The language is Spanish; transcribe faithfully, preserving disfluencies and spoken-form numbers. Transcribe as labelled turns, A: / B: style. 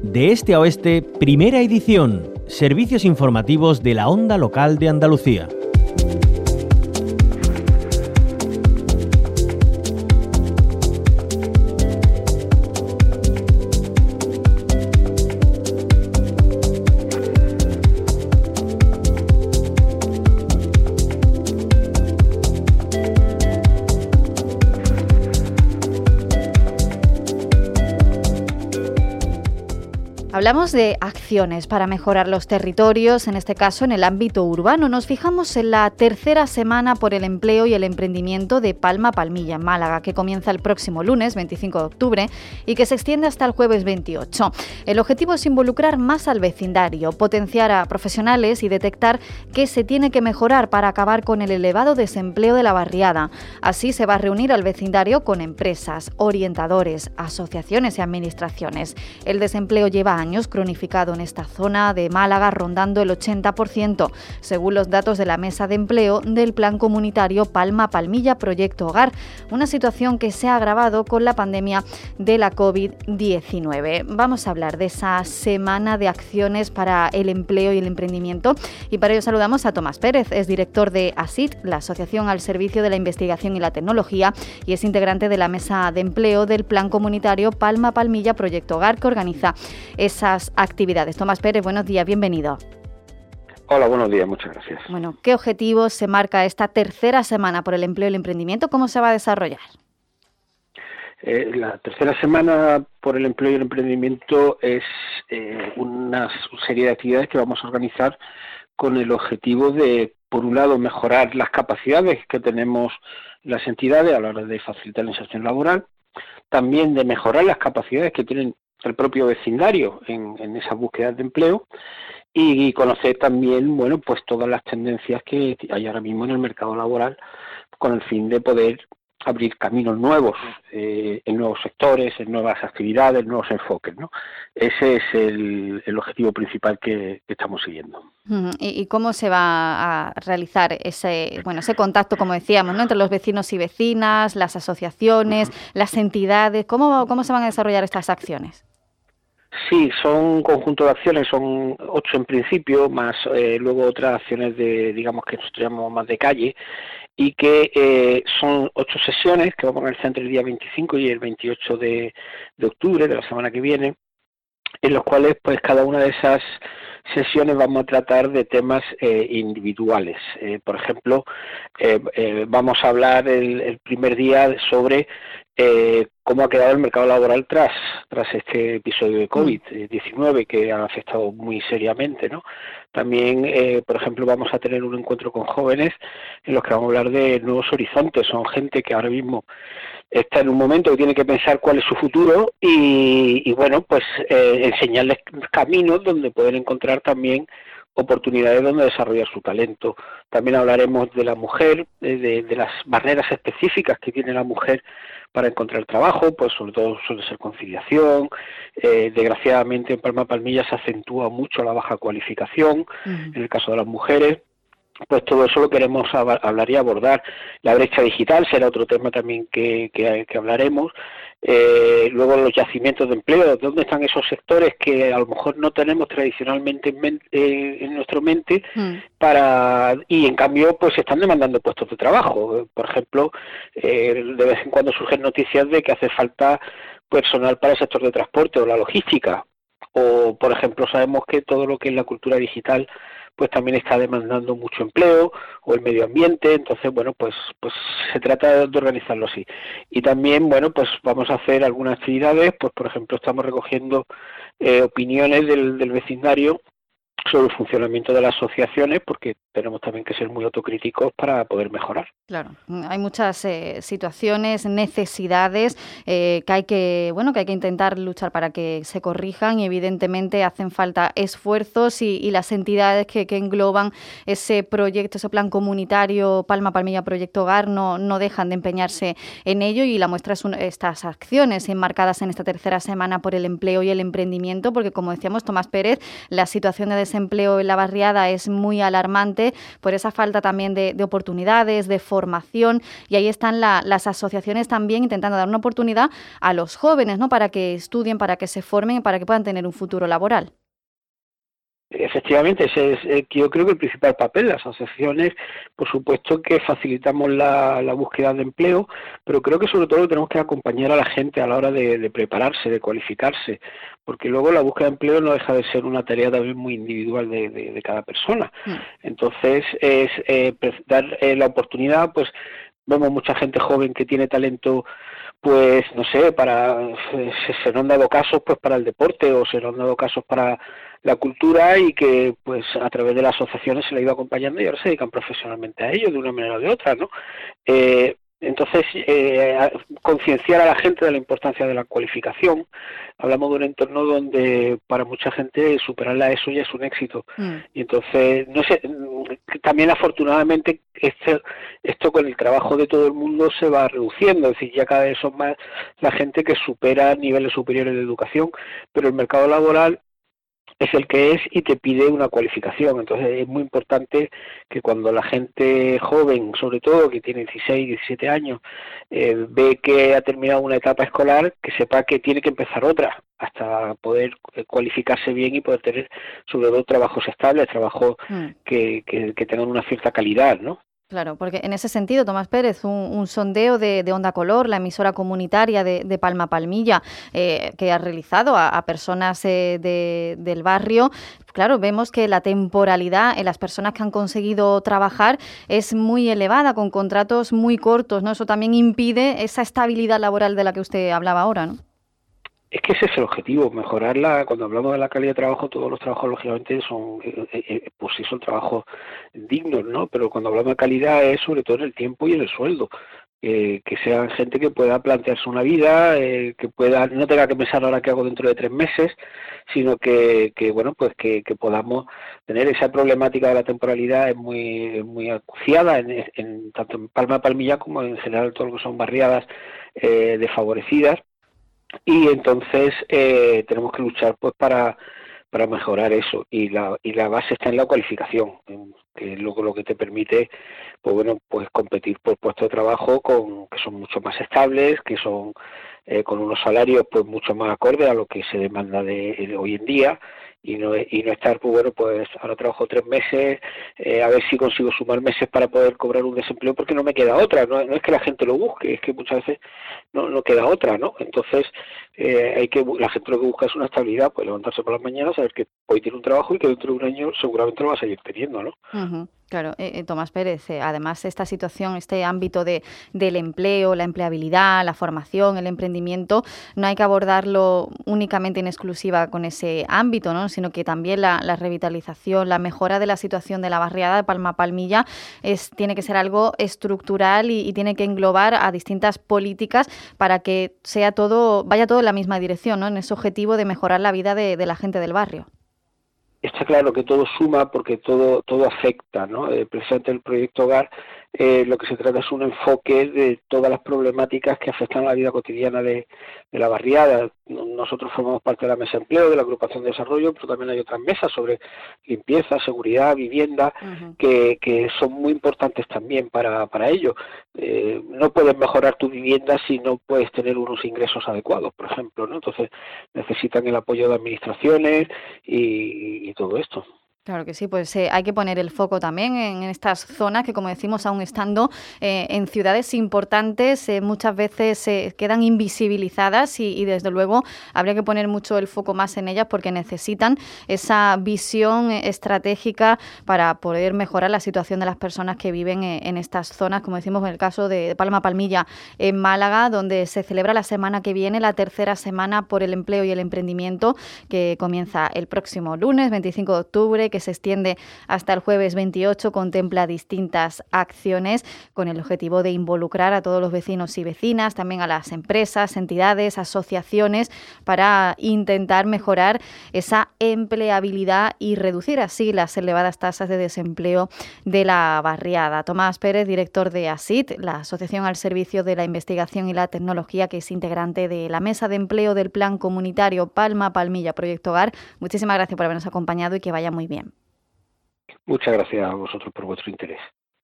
A: De este a oeste, primera edición. Servicios informativos de la Onda Local de Andalucía.
B: Hablamos de acciones para mejorar los territorios, en este caso en el ámbito urbano. Nos fijamos en la tercera semana por el empleo y el emprendimiento de Palma Palmilla, en Málaga, que comienza el próximo lunes, veinticinco de octubre, y que se extiende hasta el jueves veintiocho. El objetivo es involucrar más al vecindario, potenciar a profesionales y detectar qué se tiene que mejorar para acabar con el elevado desempleo de la barriada. Así se va a reunir al vecindario con empresas, orientadores, asociaciones y administraciones. El desempleo lleva años cronificado en esta zona de Málaga, rondando el ochenta por ciento, según los datos de la Mesa de Empleo del Plan Comunitario Palma Palmilla Proyecto Hogar, una situación que se ha agravado con la pandemia de la covid diecinueve. Vamos a hablar de esa semana de acciones para el empleo y el emprendimiento, y para ello saludamos a Tomás Pérez, es director de ASIT, la Asociación al Servicio de la Investigación y la Tecnología, y es integrante de la Mesa de Empleo del Plan Comunitario Palma Palmilla Proyecto Hogar, que organiza esas actividades. Tomás Pérez, buenos días, bienvenido.
C: Hola, buenos días, muchas gracias.
B: Bueno, ¿qué objetivos se marca esta tercera semana por el empleo y el emprendimiento? ¿Cómo se va a desarrollar?
C: Eh, la tercera semana por el empleo y el emprendimiento es eh, una serie de actividades que vamos a organizar con el objetivo de, por un lado, mejorar las capacidades que tenemos las entidades a la hora de facilitar la inserción laboral, también de mejorar las capacidades que tienen el propio vecindario en, en esas búsquedas de empleo y, y conocer también, bueno, pues todas las tendencias que hay ahora mismo en el mercado laboral con el fin de poder abrir caminos nuevos eh, en nuevos sectores, en nuevas actividades, nuevos enfoques, ¿no? Ese es el, el objetivo principal que, que estamos siguiendo.
B: ¿Y, ¿Y cómo se va a realizar ese, bueno, ese contacto, como decíamos, ¿no?, entre los vecinos y vecinas, las asociaciones, uh-huh. las entidades? ¿Cómo, cómo se van a desarrollar estas acciones?
C: Sí, son un conjunto de acciones, son ocho en principio, más eh, luego otras acciones de, digamos, que nosotros llamamos más de calle, y que eh, son ocho sesiones que vamos a realizar entre el día veinticinco y el veintiocho de, de octubre de la semana que viene, en los cuales pues cada una de esas sesiones vamos a tratar de temas eh, individuales. Eh, por ejemplo, eh, eh, vamos a hablar el, el primer día sobre eh, cómo ha quedado el mercado laboral tras tras este episodio de covid diecinueve que ha afectado muy seriamente, ¿no? También, eh, por ejemplo, vamos a tener un encuentro con jóvenes en los que vamos a hablar de nuevos horizontes. Son gente que ahora mismo está en un momento que tiene que pensar cuál es su futuro y, y bueno, pues eh, enseñarles caminos donde pueden encontrar también oportunidades donde desarrollar su talento. También hablaremos de la mujer, de, de, de las barreras específicas que tiene la mujer para encontrar trabajo, pues sobre todo suele ser conciliación. Eh, desgraciadamente en Palma Palmilla se acentúa mucho la baja cualificación, uh-huh. en el caso de las mujeres. Pues todo eso lo queremos hablar y abordar. La brecha digital será otro tema también que, que, que hablaremos. Eh, luego los yacimientos de empleo, ¿dónde están esos sectores que a lo mejor no tenemos tradicionalmente en, mente, eh, en nuestra mente mm. para y en cambio pues están demandando puestos de trabajo? Por ejemplo, eh, de vez en cuando surgen noticias de que hace falta personal para el sector de transporte o la logística, o por ejemplo sabemos que todo lo que es la cultura digital pues también está demandando mucho empleo, o el medio ambiente. Entonces, bueno, pues pues se trata de organizarlo así. Y también, bueno, pues vamos a hacer algunas actividades, pues por ejemplo estamos recogiendo eh, opiniones del, del vecindario sobre el funcionamiento de las asociaciones, porque tenemos también que ser muy autocríticos para poder mejorar.
B: Claro, hay muchas eh, situaciones, necesidades eh, que hay que, bueno, que hay que intentar luchar para que se corrijan, y evidentemente hacen falta esfuerzos y, y las entidades que, que engloban ese proyecto, ese plan comunitario Palma Palmilla Proyecto Hogar no, no dejan de empeñarse en ello, y la muestra es un, estas acciones enmarcadas en esta tercera semana por el empleo y el emprendimiento, porque como decíamos, Tomás Pérez, la situación de desempleo en la barriada es muy alarmante por esa falta también de, de oportunidades, de formación, y ahí están la, las asociaciones también intentando dar una oportunidad a los jóvenes, ¿no? Para que estudien, para que se formen y para que puedan tener un futuro laboral.
C: Efectivamente, ese es eh, yo creo que el principal papel. Las asociaciones, por supuesto que facilitamos la, la búsqueda de empleo, pero creo que sobre todo tenemos que acompañar a la gente a la hora de, de prepararse, de cualificarse, porque luego la búsqueda de empleo no deja de ser una tarea también muy individual de, de, de cada persona. Mm. Entonces, es eh, dar eh, la oportunidad, pues vemos mucha gente joven que tiene talento, pues no sé, para se, se nos han dado casos pues para el deporte o se nos han dado casos para la cultura y que pues a través de las asociaciones se le ha ido acompañando y ahora se dedican profesionalmente a ello de una manera o de otra, ¿no? Eh, entonces, eh, concienciar a la gente de la importancia de la cualificación. Hablamos de un entorno donde para mucha gente superar la ESO ya es un éxito. Mm. Y entonces, no sé, también afortunadamente este, esto con el trabajo de todo el mundo se va reduciendo, es decir, ya cada vez son más la gente que supera niveles superiores de educación, pero el mercado laboral es el que es y te pide una cualificación. Entonces es muy importante que cuando la gente joven, sobre todo que tiene dieciséis, diecisiete años, eh, ve que ha terminado una etapa escolar, que sepa que tiene que empezar otra hasta poder cualificarse bien y poder tener sobre todo trabajos estables, trabajos mm. que, que, que tengan una cierta calidad, ¿no?
B: Claro, porque en ese sentido, Tomás Pérez, un, un sondeo de, de Onda Color, la emisora comunitaria de, de Palma Palmilla, eh, que ha realizado a, a personas eh, de, del barrio, claro, vemos que la temporalidad en las personas que han conseguido trabajar es muy elevada, con contratos muy cortos, ¿no? Eso también impide esa estabilidad laboral de la que usted hablaba ahora, ¿no?
C: Es que ese es el objetivo, mejorarla. Cuando hablamos de la calidad de trabajo, todos los trabajos lógicamente son, eh, eh, pues sí son trabajos dignos, ¿no? Pero cuando hablamos de calidad es sobre todo en el tiempo y en el sueldo. Eh, que sean gente que pueda plantearse una vida, eh, que pueda, no tenga que pensar ahora qué hago dentro de tres meses, sino que, que bueno, pues que, que podamos tener esa problemática de la temporalidad es muy, muy acuciada en, en tanto en Palma Palmilla como en general todo lo que son barriadas eh, desfavorecidas. Y entonces eh, tenemos que luchar pues para para mejorar eso y la y la base está en la cualificación, que es lo, lo que te permite pues bueno pues competir por puestos de trabajo con que son mucho más estables, que son eh, con unos salarios pues mucho más acordes a lo que se demanda de, de hoy en día. Y no, y no estar, pues bueno, pues ahora trabajo tres meses, eh, a ver si consigo sumar meses para poder cobrar un desempleo porque no me queda otra, no, no es que la gente lo busque, es que muchas veces no, no queda otra, ¿no? Entonces, eh, hay que la gente lo que busca es una estabilidad, pues levantarse por las mañanas, saber que hoy tiene un trabajo y que dentro de un año seguramente lo va a seguir teniendo, ¿no?
B: Uh-huh. Claro, eh, Tomás Pérez, eh, además esta situación, este ámbito de, del empleo, la empleabilidad, la formación, el emprendimiento, no hay que abordarlo únicamente en exclusiva con ese ámbito, ¿no? Sino que también la, la revitalización, la mejora de la situación de la barriada de Palma Palmilla es, tiene que ser algo estructural y, y tiene que englobar a distintas políticas para que sea todo, vaya todo en la misma dirección, ¿no? En ese objetivo de mejorar la vida de, de la gente del barrio.
C: Está claro que todo suma porque todo todo afecta, ¿no? Eh, precisamente el proyecto Hogar eh, lo que se trata es un enfoque de todas las problemáticas que afectan a la vida cotidiana de, de la barriada. Nosotros formamos parte de la mesa de empleo, de la agrupación de desarrollo, pero también hay otras mesas sobre limpieza, seguridad, vivienda, uh-huh. que, que son muy importantes también para, para ello. Eh, no puedes mejorar tu vivienda si no puedes tener unos ingresos adecuados, por ejemplo, ¿no? Entonces necesitan el apoyo de administraciones y, y todo esto.
B: Claro que sí, pues eh, hay que poner el foco también en, en estas zonas que, como decimos, aún estando eh, en ciudades importantes, eh, muchas veces se eh, quedan invisibilizadas y, y, desde luego, habría que poner mucho el foco más en ellas porque necesitan esa visión estratégica para poder mejorar la situación de las personas que viven eh, en estas zonas, como decimos en el caso de Palma Palmilla, en Málaga, donde se celebra la semana que viene, la tercera semana por el empleo y el emprendimiento, que comienza el próximo lunes, veinticinco de octubre, que que se extiende hasta el jueves veintiocho, contempla distintas acciones con el objetivo de involucrar a todos los vecinos y vecinas, también a las empresas, entidades, asociaciones, para intentar mejorar esa empleabilidad y reducir así las elevadas tasas de desempleo de la barriada. Tomás Pérez, director de ASIT, la Asociación al Servicio de la Investigación y la Tecnología, que es integrante de la Mesa de Empleo del Plan Comunitario Palma Palmilla Proyecto Hogar. Muchísimas gracias por habernos acompañado y que vaya muy bien.
C: Muchas gracias a vosotros por vuestro interés.